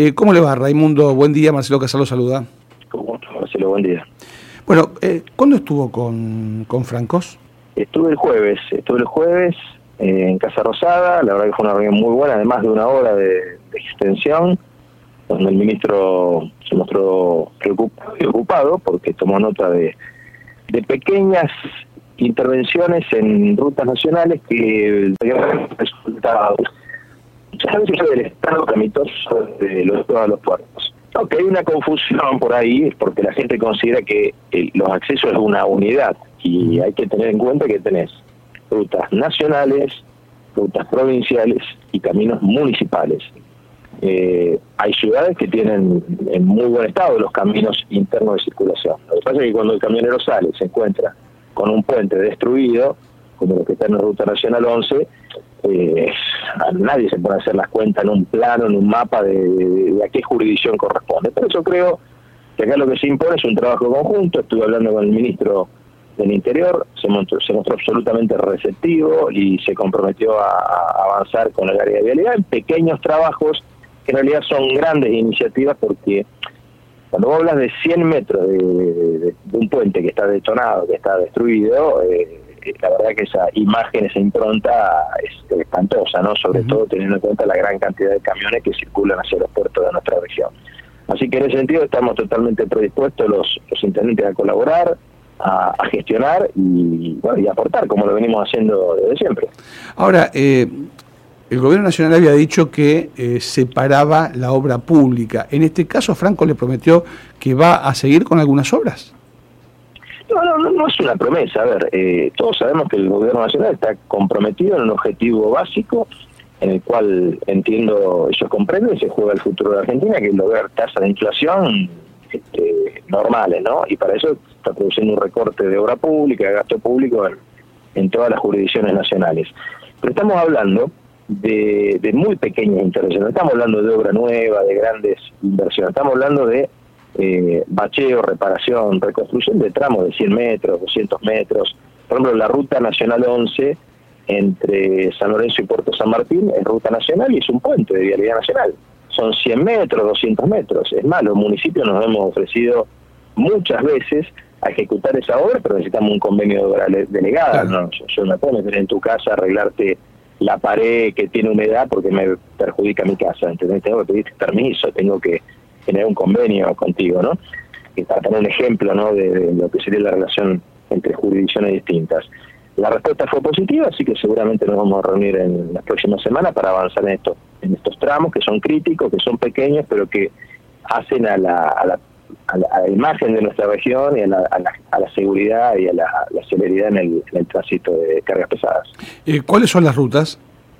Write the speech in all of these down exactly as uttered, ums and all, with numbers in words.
Eh, ¿Cómo le va, Raimundo? Buen día, Marcelo Casal lo saluda. ¿Cómo estás, Marcelo? Buen día. Bueno, eh, ¿cuándo estuvo con, con Francos? Estuve el jueves, estuve el jueves eh, en Casa Rosada, la verdad que fue una reunión muy buena, de más de una hora de, de extensión, donde el ministro se mostró preocupado, preocupado porque tomó nota de, de pequeñas intervenciones en rutas nacionales que resultados muchas veces del Estado tramitó de los, todos los puertos. Ok, hay una confusión por ahí, porque la gente considera que el, los accesos es una unidad, y hay que tener en cuenta que tenés rutas nacionales, rutas provinciales y caminos municipales. Eh, hay ciudades que tienen en muy buen estado los caminos internos de circulación. Lo que pasa es que cuando el camionero sale se encuentra con un puente destruido, como lo que está en la Ruta Nacional once, eh, a nadie se puede hacer las cuentas en un plano, en un mapa de, de, de a qué jurisdicción corresponde. Por eso creo que acá lo que se impone es un trabajo conjunto. Estuve hablando con el ministro del Interior, se mostró, se mostró absolutamente receptivo y se comprometió a, a avanzar con el área de vialidad en pequeños trabajos que en realidad son grandes iniciativas, porque cuando vos hablas de cien metros de, de, de un puente que está detonado, que está destruido, eh, la verdad que esa imagen, esa impronta es espantosa, ¿no? Sobre uh-huh. todo teniendo en cuenta la gran cantidad de camiones que circulan hacia los puertos de nuestra región. Así que en ese sentido estamos totalmente predispuestos los, los intendentes a colaborar, a, a gestionar y, bueno, y aportar, como lo venimos haciendo desde siempre. Ahora, eh, el gobierno nacional había dicho que eh, separaba la obra pública. En este caso, Franco le prometió que va a seguir con algunas obras. No, no, no, no es una promesa. A ver, eh, todos sabemos que el gobierno nacional está comprometido en un objetivo básico, en el cual, entiendo, ellos comprenden, se juega el futuro de Argentina, que es lograr tasas de inflación este, normales, ¿no? Y para eso está produciendo un recorte de obra pública, de gasto público en, en todas las jurisdicciones nacionales. Pero estamos hablando de, de muy pequeñas intervenciones, no estamos hablando de obra nueva, de grandes inversiones, estamos hablando de eh, bacheo, reparación, reconstrucción de tramos de cien metros, doscientos metros. Por ejemplo, la Ruta Nacional once entre San Lorenzo y Puerto San Martín es ruta nacional y es un puente de vialidad nacional. Son cien metros, doscientos metros. Es más, los municipios nos hemos ofrecido muchas veces a ejecutar esa obra, pero necesitamos un convenio de obra delegada. ¿No? Yo, yo no puedo meter en tu casa, arreglarte la pared que tiene humedad porque me perjudica mi casa. ¿Entendés? Tengo que pedir permiso, tengo que tener un convenio contigo, ¿no? Y para tener un ejemplo, ¿no?, de, de lo que sería la relación entre jurisdicciones distintas. La respuesta fue positiva, así que seguramente nos vamos a reunir en las próximas semanas para avanzar en estos, en estos tramos que son críticos, que son pequeños, pero que hacen a la, a la, a la, a la imagen de nuestra región y a la, a la, a la seguridad y a la, a la celeridad en el, en el tránsito de cargas pesadas. Eh, ¿Cuáles son las rutas?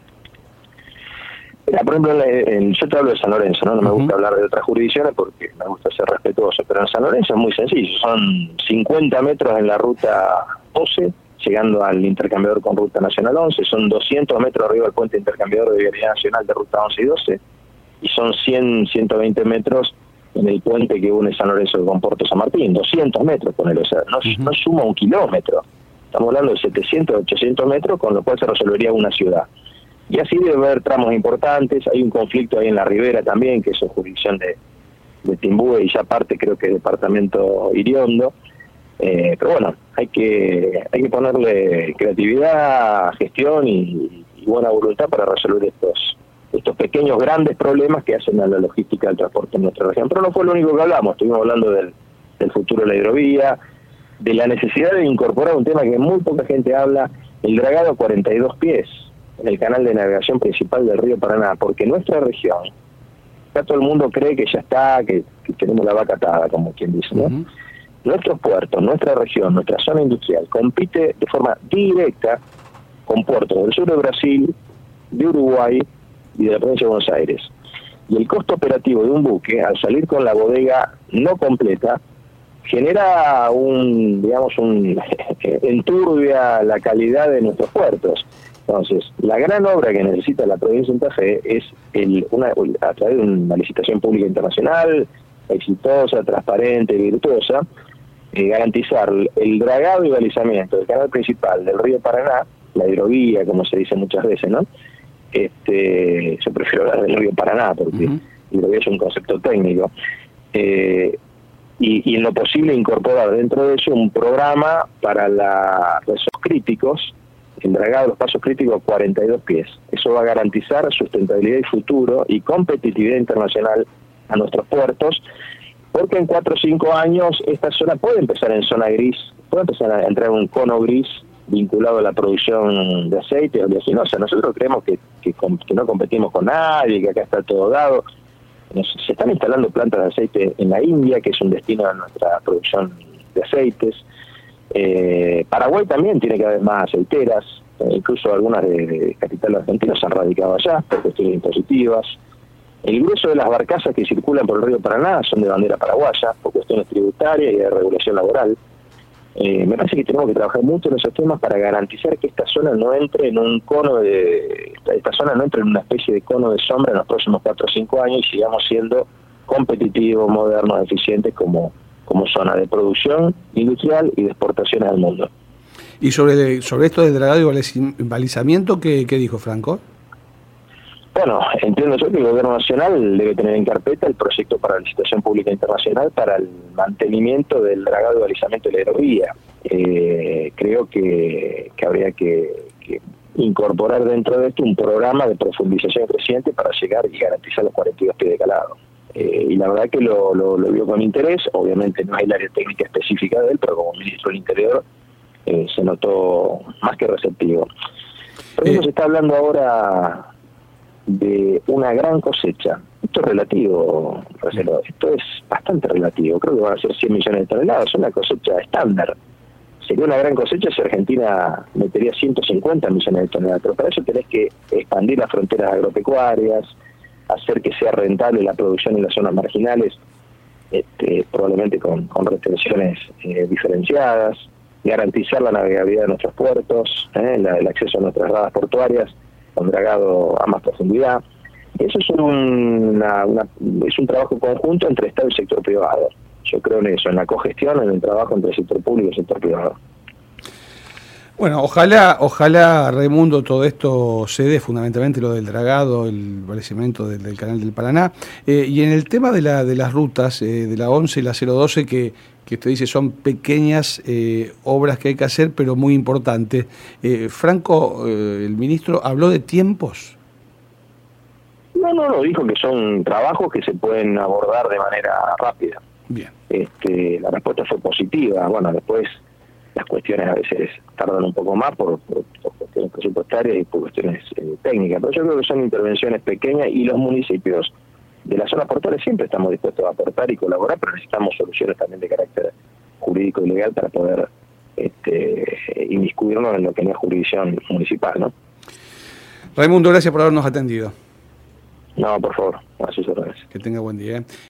Por ejemplo, en, yo te hablo de San Lorenzo, ¿no? No me uh-huh. gusta hablar de otras jurisdicciones porque me gusta ser respetuoso, pero en San Lorenzo es muy sencillo, son cincuenta metros en la ruta doce, llegando al intercambiador con Ruta Nacional once, son doscientos metros arriba del puente intercambiador de vialidad nacional de Ruta once y doce, y son cien, ciento veinte metros en el puente que une San Lorenzo con Puerto San Martín, doscientos metros con él, o sea, no, uh-huh. no suma un kilómetro, estamos hablando de setecientos, ochocientos metros, con lo cual se resolvería una ciudad. Y así debe haber tramos importantes. Hay un conflicto ahí en la Ribera también, que es jurisdicción de, de Timbúe, y ya parte creo que el departamento Iriondo. Eh, pero bueno, hay que hay que ponerle creatividad, gestión y, y buena voluntad para resolver estos estos pequeños, grandes problemas que hacen a la logística del transporte en nuestra región. Pero no fue lo único que hablamos. Estuvimos hablando del, del futuro de la hidrovía, de la necesidad de incorporar un tema que muy poca gente habla, el dragado a cuarenta y dos pies en el canal de navegación principal del río Paraná, porque nuestra región, ya todo el mundo cree que ya está, que, que tenemos la vaca atada, como quien dice, ¿no? Uh-huh. Nuestros puertos, nuestra región, nuestra zona industrial, compite de forma directa con puertos del sur de Brasil, de Uruguay y de la provincia de Buenos Aires. Y el costo operativo de un buque, al salir con la bodega no completa, genera un, digamos, un enturbia la calidad de nuestros puertos. Entonces, la gran obra que necesita la provincia de Santa Fe es el, una, a través de una licitación pública internacional, exitosa, transparente, virtuosa, eh, garantizar el dragado y balizamiento del canal principal del río Paraná, la hidrovía, como se dice muchas veces, ¿no? Este, yo prefiero hablar del río Paraná porque uh-huh. hidrovía es un concepto técnico, eh, y, y en lo posible incorporar dentro de eso un programa para la, los críticos, el dragado de los pasos críticos a cuarenta y dos pies. Eso va a garantizar sustentabilidad y futuro y competitividad internacional a nuestros puertos, porque en cuatro o cinco años esta zona puede empezar en zona gris, puede empezar a entrar en un cono gris vinculado a la producción de aceite o oleaginosa. Nosotros creemos que, que, que no competimos con nadie, que acá está todo dado. Se están instalando plantas de aceite en la India, que es un destino de nuestra producción de aceites. Eh, Paraguay también tiene cada vez más aceiteras, eh, incluso algunas de, de capital argentino se han radicado allá por cuestiones impositivas. El grueso de las barcazas que circulan por el río Paraná son de bandera paraguaya, por cuestiones tributarias y de regulación laboral. Eh, me parece que tenemos que trabajar mucho en esos temas para garantizar que esta zona no entre en un cono de, esta zona no entre en una especie de cono de sombra en los próximos cuatro o cinco años y sigamos siendo competitivos, modernos, eficientes como, como zona de producción industrial y de exportaciones al mundo. Y sobre, sobre esto del dragado y balizamiento, ¿qué, qué dijo Franco? Bueno, entiendo yo que el Gobierno Nacional debe tener en carpeta el proyecto para la licitación pública internacional para el mantenimiento del dragado y balizamiento de la hidrovía. Eh, creo que, que habría que, que incorporar dentro de esto un programa de profundización creciente para llegar y garantizar los cuarenta y dos pies de calado. Eh, y la verdad que lo, lo, lo vio con interés. Obviamente no es el área técnica específica de él, pero como ministro del Interior eh, se notó más que receptivo. Por eso eh. se está hablando ahora de una gran cosecha. Esto es relativo, Marcelo, esto es bastante relativo. Creo que van a ser cien millones de toneladas, una cosecha estándar. Sería una gran cosecha si Argentina metería ciento cincuenta millones de toneladas, pero para eso tenés que expandir las fronteras agropecuarias, hacer que sea rentable la producción en las zonas marginales, este, probablemente con, con retenciones eh, diferenciadas, garantizar la navegabilidad de nuestros puertos, eh, la, el acceso a nuestras radas portuarias, con dragado a más profundidad. Eso es, una, una, es un trabajo conjunto entre Estado y sector privado. Yo creo en eso, en la cogestión, en el trabajo entre el sector público y el sector privado. Bueno, ojalá, ojalá, Raimundo, todo esto se dé, fundamentalmente lo del dragado, el balizamiento del, del canal del Paraná. Eh, y en el tema de, la, de las rutas, eh, de la once y la cero doce, que, que usted dice son pequeñas eh, obras que hay que hacer, pero muy importantes. Eh, Franco, eh, el ministro, ¿habló de tiempos? No, no, no, dijo que son trabajos que se pueden abordar de manera rápida. Bien. Este, la respuesta fue positiva. Bueno, después las cuestiones a veces tardan un poco más por, por, por cuestiones presupuestarias y por cuestiones eh, técnicas, pero yo creo que son intervenciones pequeñas y los municipios de la zona portuaria siempre estamos dispuestos a aportar y colaborar, pero necesitamos soluciones también de carácter jurídico y legal para poder este, inmiscuirnos en lo que no es jurisdicción municipal, ¿no? Raimundo, gracias por habernos atendido. No, por favor, así se agradece. Que tenga buen día. ¿eh?